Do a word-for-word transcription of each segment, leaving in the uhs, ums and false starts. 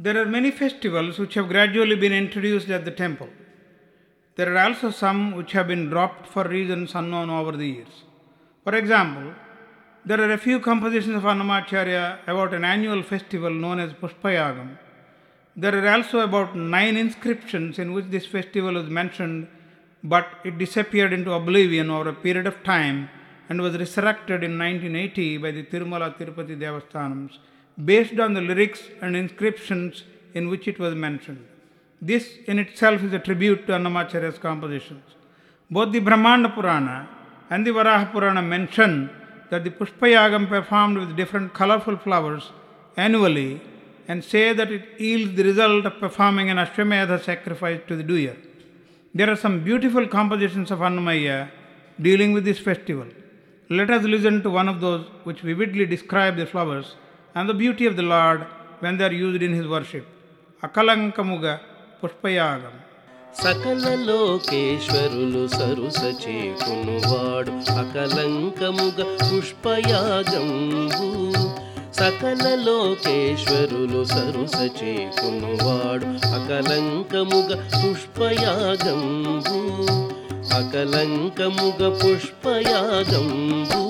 There are many festivals which have gradually been introduced at the temple. There are also some which have been dropped for reasons unknown over the years. For example, there are a few compositions of Annamacharya about an annual festival known as Pushpayagam. There are also about nine inscriptions in which this festival is mentioned, but it disappeared into oblivion over a period of time and was resurrected in nineteen eighty by the Tirumala Tirupati Devasthanams, based on the lyrics and inscriptions in which it was mentioned. This in itself is a tribute to Annamacharya's compositions. Both the Brahmanda Purana and the Varaha Purana mention that the Pushpayagam performed with different colorful flowers annually and say that it yields the result of performing an Ashwamedha sacrifice to the doer. There are some beautiful compositions of Annamaya dealing with this festival. Let us listen to one of those which vividly describe the flowers and the beauty of the Lord when they are used in his worship. Akalankamuga Pushpayagam. సకల లోకేశ్వరులు సరుస చేకునువాడు అకలంకముగ పుష్పయాగంబు. సకల లోకేశ్వరులు సరుస చేకునువాడు అకలంకముగ పుష్పయాగంబు. అకలంకముగ పుష్పయాగంబు.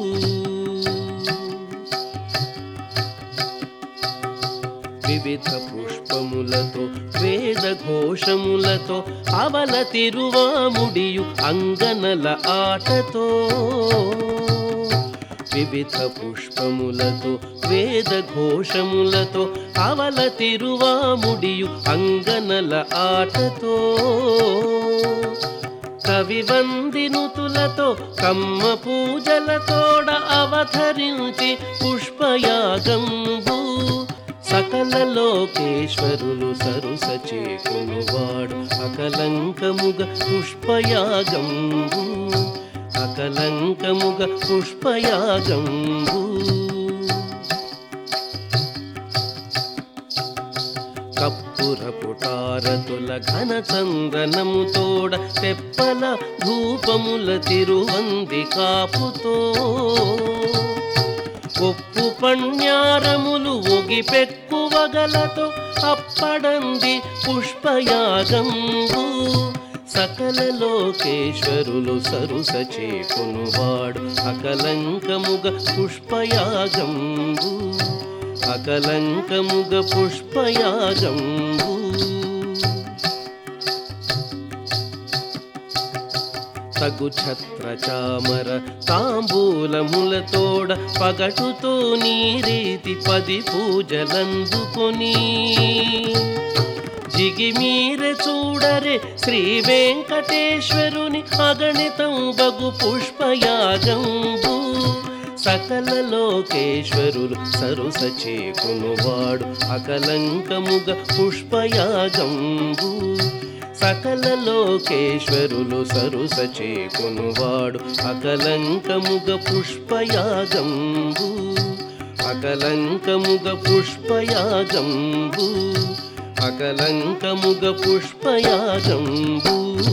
వివిధ పుష్పములతో వేద ఘోషములతో అవల తిరువాముడియు అంగనల ఆటతో. వివిధ పుష్పములతో వేద ఘోషములతో అవల తిరువాముడియు అంగనల ఆటతో. కవి వందినుతులతో కమ్మ పూజలతోడ అవతరించి పుష్పయాగంబు. సకల లోకేశ్వరులు సరుస చేకునువాడు అకలంకముగ పుష్పయాగంబు. అకలంకముగ పుష్పయాగంబు. కప్పురపు టారతుల ఘన చందనముతోడ తెప్పల ధూపముల తిరువంది కాపుతో. ఒప్పు పణ్యారములు ఒగి పెక్కువగలతో అప్పడంది పుష్పయాగంబు. సకల లోకేశ్వరులు సరుస చేకునువాడు అకలంకముగ పుష్పయాగంబు. అకలంకముగ పుష్పయాగంబు. తగు ఛత్ర చామర తాంబూలములతోడ పగటుతో నీరీతి పది పూజలందుకొని. జిగిమీరె చూడరే శ్రీ వెంకటేశ్వరుని అగణితం బగు పుష్పయాగంబు. సకల లోకేశ్వరులు సరుస చేకునువాడు అకలంకముగ పుష్పయాగంబు. సకల లోకేశ్వరులు సరుస చేకునువాడు అకలంకముగ పుష్పయాగంబు. అకలంకముగ పుష్పయాగంబు. అకలంకముగ పుష్పయాగంబు.